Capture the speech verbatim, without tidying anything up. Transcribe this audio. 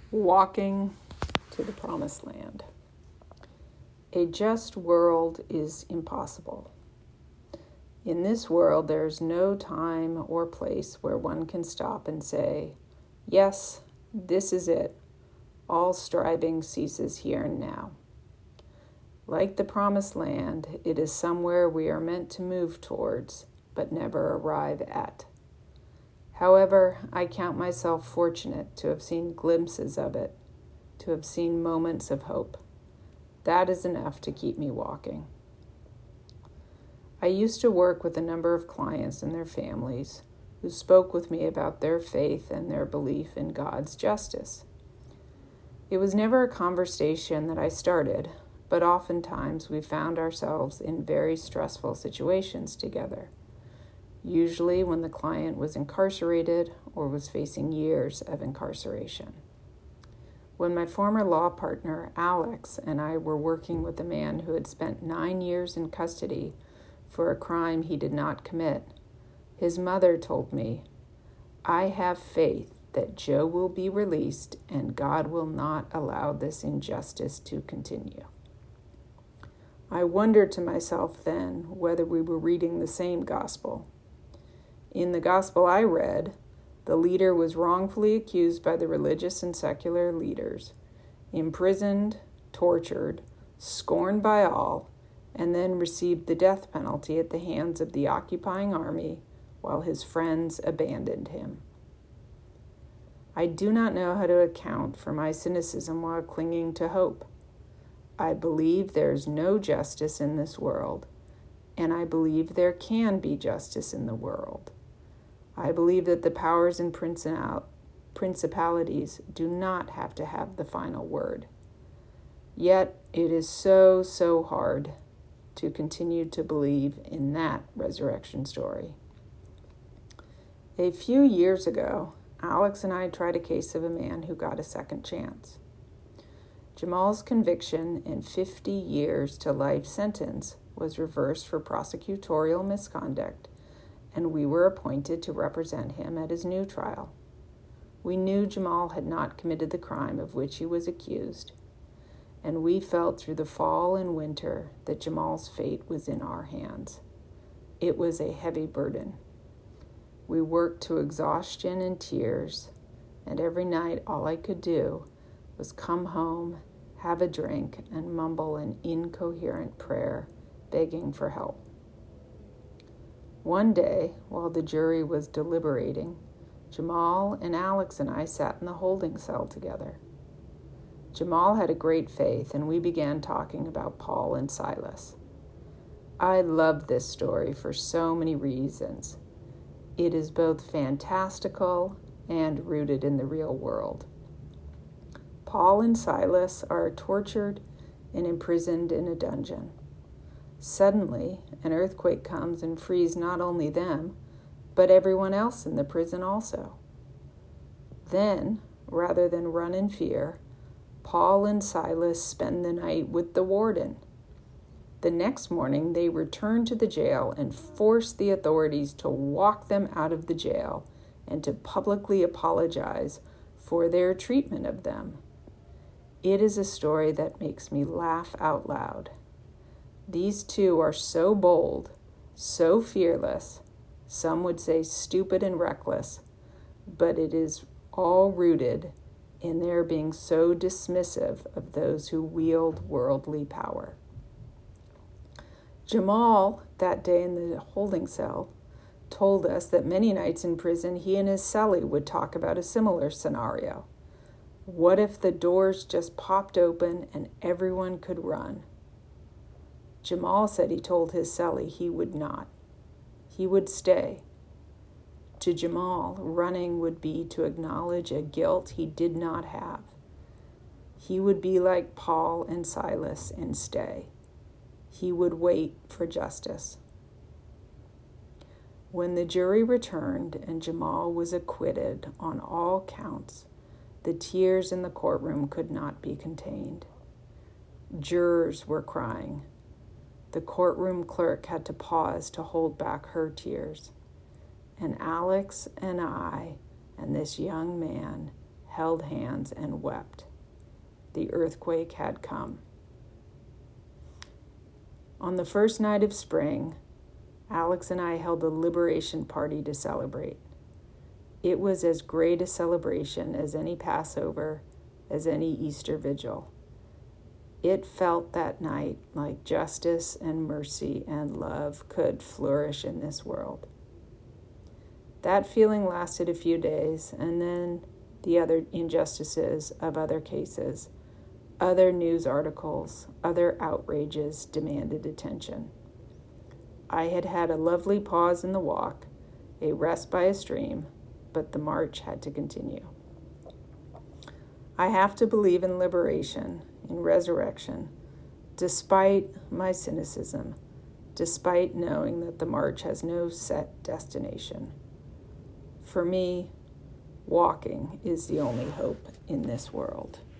Walking to the Promised Land. A just world is impossible. In this world, there is no time or place where one can stop and say, yes, this is it. All striving ceases here and now. Like the Promised Land, it is somewhere we are meant to move towards, but never arrive at. However, I count myself fortunate to have seen glimpses of it, to have seen moments of hope. That is enough to keep me walking. I used to work with a number of clients and their families who spoke with me about their faith and their belief in God's justice. It was never a conversation that I started, but oftentimes we found ourselves in very stressful situations together, usually when the client was incarcerated or was facing years of incarceration. When my former law partner, Alex, and I were working with a man who had spent nine years in custody for a crime he did not commit, his mother told me, "I have faith that Joe will be released and God will not allow this injustice to continue." I wondered to myself then whether we were reading the same gospel. In the gospel I read, the leader was wrongfully accused by the religious and secular leaders, imprisoned, tortured, scorned by all, and then received the death penalty at the hands of the occupying army while his friends abandoned him. I do not know how to account for my cynicism while clinging to hope. I believe there is no justice in this world, and I believe there can be justice in the world. I believe that the powers and principalities do not have to have the final word. Yet it is so, so hard to continue to believe in that resurrection story. A few years ago, Alex and I tried a case of a man who got a second chance. Jamal's conviction and fifty years to life sentence was reversed for prosecutorial misconduct, and we were appointed to represent him at his new trial. We knew Jamal had not committed the crime of which he was accused, and we felt through the fall and winter that Jamal's fate was in our hands. It was a heavy burden. We worked to exhaustion and tears, and every night all I could do was come home, have a drink, and mumble an incoherent prayer, begging for help. One day, while the jury was deliberating, Jamal and Alex and I sat in the holding cell together. Jamal had a great faith, and we began talking about Paul and Silas. I love this story for so many reasons. It is both fantastical and rooted in the real world. Paul and Silas are tortured and imprisoned in a dungeon. Suddenly, an earthquake comes and frees not only them, but everyone else in the prison also. Then, rather than run in fear, Paul and Silas spend the night with the warden. The next morning, they return to the jail and force the authorities to walk them out of the jail and to publicly apologize for their treatment of them. It is a story that makes me laugh out loud. These two are so bold, so fearless, some would say stupid and reckless, but it is all rooted in their being so dismissive of those who wield worldly power. Jamal, that day in the holding cell, told us that many nights in prison he and his cellie would talk about a similar scenario. What if the doors just popped open and everyone could run? Jamal said he told his cellie he would not. He would stay. To Jamal, running would be to acknowledge a guilt he did not have. He would be like Paul and Silas and stay. He would wait for justice. When the jury returned and Jamal was acquitted on all counts, the tears in the courtroom could not be contained. Jurors were crying. The courtroom clerk had to pause to hold back her tears. And Alex and I and this young man held hands, and wept. The earthquake had come. On the first night of spring, Alex and I held a liberation party to celebrate. It was as great a celebration as any Passover, as any Easter vigil. It felt that night like justice and mercy and love could flourish in this world. That feeling lasted a few days, and then the other injustices of other cases, other news articles, other outrages demanded attention. I had had a lovely pause in the walk, a rest by a stream, but the march had to continue. I have to believe in liberation, in resurrection, despite my cynicism, despite knowing that the march has no set destination. For me, walking is the only hope in this world.